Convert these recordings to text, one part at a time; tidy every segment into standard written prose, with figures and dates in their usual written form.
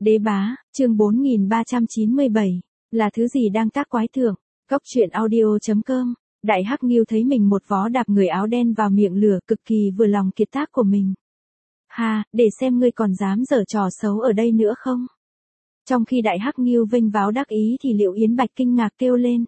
Đế bá, chương 4397, là thứ gì đang tác quái thượng, Cóc truyện audio.com, Đại Hắc Ngưu thấy mình một vó đạp người áo đen vào miệng lửa cực kỳ vừa lòng kiệt tác của mình. Ha, để xem ngươi còn dám giở trò xấu ở đây nữa không? Trong khi Đại Hắc Ngưu vênh váo đắc ý thì Liệu Yến Bạch kinh ngạc kêu lên.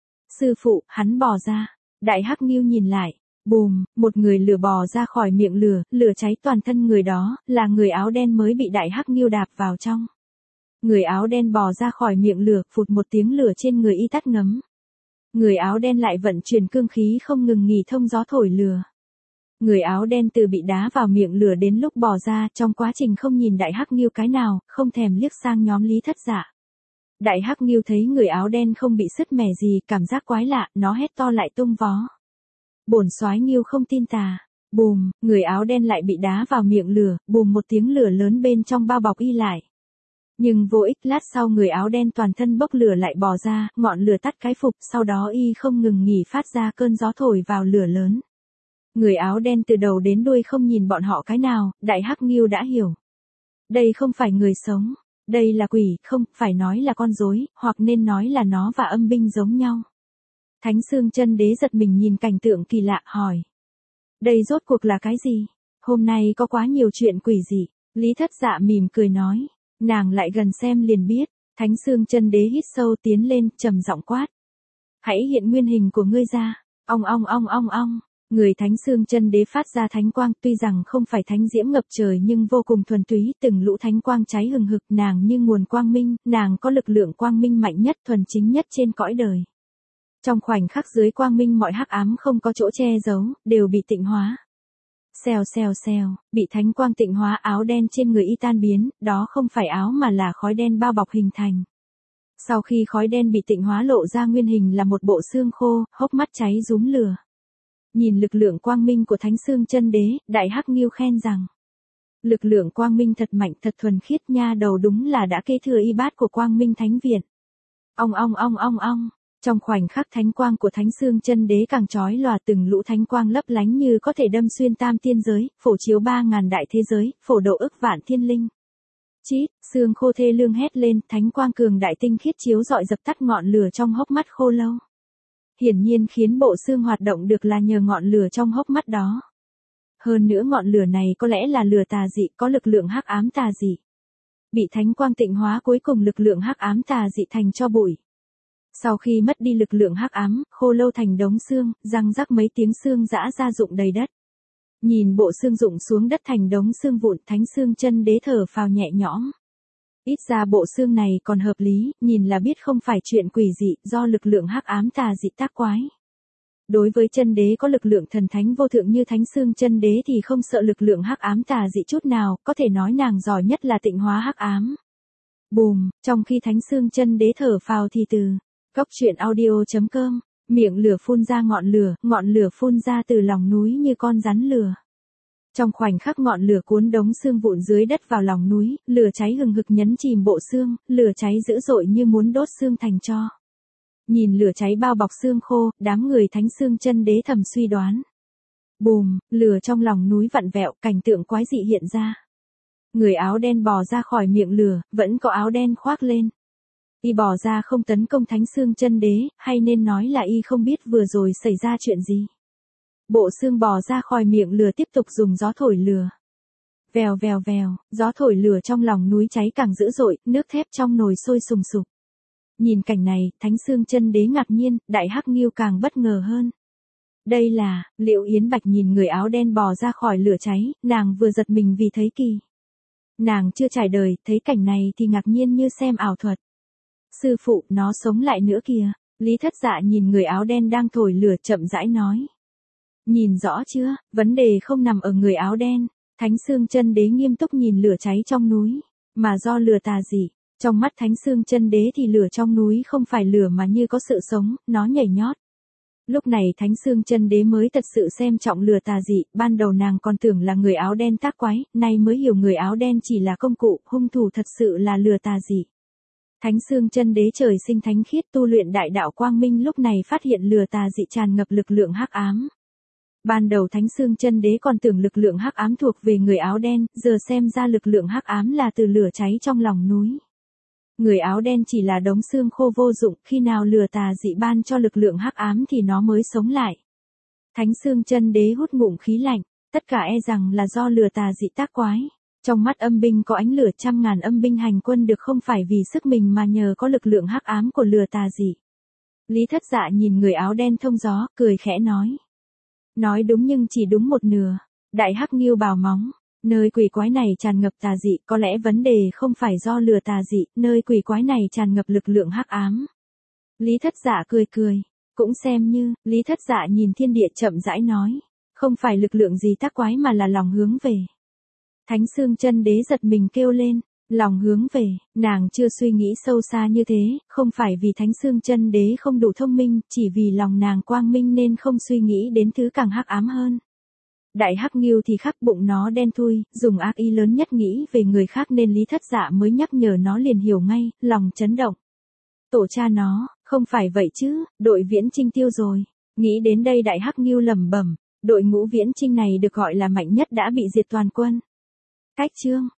Sư phụ, hắn bò ra. Đại Hắc Ngưu nhìn lại. Bùm, một người lửa bò ra khỏi miệng lửa, lửa cháy toàn thân người đó, là người áo đen mới bị Đại Hắc Ngưu đạp vào trong. Người áo đen bò ra khỏi miệng lửa, phụt một tiếng lửa trên người y tắt ngấm. Người áo đen lại vận chuyển cương khí không ngừng nghỉ thông gió thổi lửa. Người áo đen từ bị đá vào miệng lửa đến lúc bò ra, trong quá trình không nhìn Đại Hắc Ngưu cái nào, không thèm liếc sang nhóm Lý Thất Dạ. Đại Hắc Ngưu thấy người áo đen không bị sứt mẻ gì, cảm giác quái lạ, nó hét to lại tung vó. Bổn soái Ngưu không tin tà. Bùm, người áo đen lại bị đá vào miệng lửa, bùm một tiếng lửa lớn bên trong bao bọc y lại. Nhưng vô ích, lát sau người áo đen toàn thân bốc lửa lại bò ra, ngọn lửa tắt cái phục, sau đó y không ngừng nghỉ phát ra cơn gió thổi vào lửa lớn. Người áo đen từ đầu đến đuôi không nhìn bọn họ cái nào, Đại Hắc Ngưu đã hiểu. Đây không phải người sống, đây là quỷ, không, phải nói là con rối, hoặc nên nói là nó và âm binh giống nhau. Thánh Xương Chân Đế giật mình nhìn cảnh tượng kỳ lạ, hỏi. Đây rốt cuộc là cái gì? Hôm nay có quá nhiều chuyện quỷ dị. Lý Thất Dạ mỉm cười nói. Nàng lại gần xem liền biết. Thánh Xương Chân Đế hít sâu tiến lên, trầm giọng quát. Hãy hiện nguyên hình của ngươi ra. Ong ong ong ong ong. Người Thánh Xương Chân Đế phát ra thánh quang, tuy rằng không phải thánh diễm ngập trời nhưng vô cùng thuần túy, từng lũ thánh quang cháy hừng hực, nàng như nguồn quang minh, nàng có lực lượng quang minh mạnh nhất, thuần chính nhất trên cõi đời. Trong khoảnh khắc dưới quang minh mọi hắc ám không có chỗ che giấu, đều bị tịnh hóa. Xèo xèo xèo, bị thánh quang tịnh hóa, áo đen trên người y tan biến, đó không phải áo mà là khói đen bao bọc hình thành. Sau khi khói đen bị tịnh hóa lộ ra nguyên hình là một bộ xương khô, hốc mắt cháy rúm lửa. Nhìn lực lượng quang minh của Thánh Xương Chân Đế, Đại Hắc Ngưu khen rằng. Lực lượng quang minh thật mạnh, thật thuần khiết, nha đầu đúng là đã kế thừa y bát của quang minh thánh viện. Ong ong ong ong ong. Trong khoảnh khắc thánh quang của Thánh Xương Chân Đế càng chói lòa, từng lũ thánh quang lấp lánh như có thể đâm xuyên tam tiên giới, phổ chiếu 3000 đại thế giới, phổ độ ức vạn thiên linh. Chít, xương khô thê lương hét lên, thánh quang cường đại tinh khiết chiếu rọi dập tắt ngọn lửa trong hốc mắt khô lâu. Hiển nhiên khiến bộ xương hoạt động được là nhờ ngọn lửa trong hốc mắt đó. Hơn nữa ngọn lửa này có lẽ là lửa tà dị, có lực lượng hắc ám tà dị. Bị thánh quang tịnh hóa, cuối cùng lực lượng hắc ám tà dị thành tro bụi. Sau khi mất đi lực lượng hắc ám, khô lâu thành đống xương, răng rắc mấy tiếng xương giã ra rụng đầy đất. Nhìn bộ xương rụng xuống đất thành đống xương vụn, Thánh Xương Chân Đế thở phào nhẹ nhõm. Ít ra bộ xương này còn hợp lý, nhìn là biết không phải chuyện quỷ dị, do lực lượng hắc ám tà dị tác quái. Đối với chân đế có lực lượng thần thánh vô thượng như Thánh Xương Chân Đế thì không sợ lực lượng hắc ám tà dị chút nào, có thể nói nàng giỏi nhất là tịnh hóa hắc ám. Bùm, trong khi Thánh Xương Chân Đế thở phào thì từ Cóc truyện audio.com, miệng lửa phun ra ngọn lửa phun ra từ lòng núi như con rắn lửa. Trong khoảnh khắc ngọn lửa cuốn đống xương vụn dưới đất vào lòng núi, lửa cháy hừng hực nhấn chìm bộ xương, lửa cháy dữ dội như muốn đốt xương thành tro. Nhìn lửa cháy bao bọc xương khô, đám người Thánh Xương Chân Đế thầm suy đoán. Bùm, lửa trong lòng núi vặn vẹo, cảnh tượng quái dị hiện ra. Người áo đen bò ra khỏi miệng lửa, vẫn có áo đen khoác lên. Y bò ra không tấn công Thánh Xương Chân Đế, hay nên nói là y không biết vừa rồi xảy ra chuyện gì. Bộ xương bò ra khỏi miệng lửa tiếp tục dùng gió thổi lửa. Vèo vèo vèo, gió thổi lửa trong lòng núi cháy càng dữ dội, nước thép trong nồi sôi sùng sục. Nhìn cảnh này, Thánh Xương Chân Đế ngạc nhiên, Đại Hắc Ngưu càng bất ngờ hơn. Đây là, Liệu Yến Bạch nhìn người áo đen bò ra khỏi lửa cháy, nàng vừa giật mình vì thấy kỳ. Nàng chưa trải đời, thấy cảnh này thì ngạc nhiên như xem ảo thuật. Sư phụ, nó sống lại nữa kìa. Lý Thất Dạ nhìn người áo đen đang thổi lửa chậm rãi nói. Nhìn rõ chưa, vấn đề không nằm ở người áo đen. Thánh Xương Chân Đế nghiêm túc nhìn lửa cháy trong núi, mà do lửa tà dị. Trong mắt Thánh Xương Chân Đế thì lửa trong núi không phải lửa mà như có sự sống, nó nhảy nhót. Lúc này Thánh Xương Chân Đế mới thật sự xem trọng lửa tà dị, ban đầu nàng còn tưởng là người áo đen tác quái, nay mới hiểu người áo đen chỉ là công cụ, hung thủ thật sự là lửa tà dị. Thánh Xương Chân Đế trời sinh thánh khiết tu luyện đại đạo quang minh lúc này phát hiện lửa tà dị tràn ngập lực lượng hắc ám. Ban đầu Thánh Xương Chân Đế còn tưởng lực lượng hắc ám thuộc về người áo đen, giờ xem ra lực lượng hắc ám là từ lửa cháy trong lòng núi. Người áo đen chỉ là đống xương khô vô dụng, khi nào lửa tà dị ban cho lực lượng hắc ám thì nó mới sống lại. Thánh Xương Chân Đế hút ngụm khí lạnh, tất cả e rằng là do lửa tà dị tác quái. Trong mắt âm binh có ánh lửa, trăm ngàn âm binh hành quân được không phải vì sức mình mà nhờ có lực lượng hắc ám của lửa tà dị. Lý Thất Dạ nhìn người áo đen thông gió, cười khẽ nói. Nói đúng nhưng chỉ đúng một nửa. Đại Hắc Ngưu bào móng. Nơi quỷ quái này tràn ngập tà dị, có lẽ vấn đề không phải do lửa tà dị, nơi quỷ quái này tràn ngập lực lượng hắc ám. Lý Thất Dạ cười cười. Cũng xem như, Lý Thất Dạ nhìn thiên địa chậm rãi nói. Không phải lực lượng gì tác quái mà là lòng hướng về. Thánh Xương Chân Đế giật mình kêu lên. Lòng hướng về, nàng chưa suy nghĩ sâu xa như thế, không phải vì Thánh Xương Chân Đế không đủ thông minh, chỉ vì lòng nàng quang minh nên không suy nghĩ đến thứ càng hắc ám hơn. Đại Hắc Ngưu thì khắc bụng nó đen thui, dùng ác ý lớn nhất nghĩ về người khác nên Lý Thất Dạ mới nhắc nhở nó liền hiểu ngay, lòng chấn động. Tổ cha nó, không phải vậy chứ, đội Viễn Chinh tiêu rồi. Nghĩ đến đây Đại Hắc Ngưu lẩm bẩm, đội ngũ Viễn Chinh này được gọi là mạnh nhất đã bị diệt toàn quân. Cách chương